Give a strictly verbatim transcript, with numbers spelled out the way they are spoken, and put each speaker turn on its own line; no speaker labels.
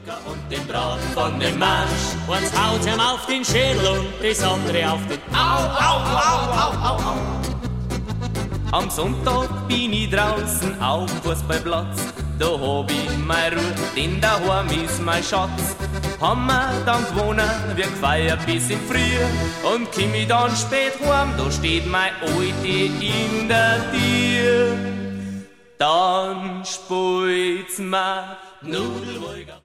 Und den Braten von dem Marsch. Eins haut ihm auf den Schädel und das andere auf den Au, au, au, au, au, au. Am Sonntag bin ich draußen auf Fußballplatz. Da hab ich meine Ruhe, denn daheim ist mein Schatz. Haben wir dann gewonnen, wir gefeiert bis in Früh. Und komm ich dann spät heim, da steht mein Alte in der Tür. Dann spielt's mir Nudelwolga.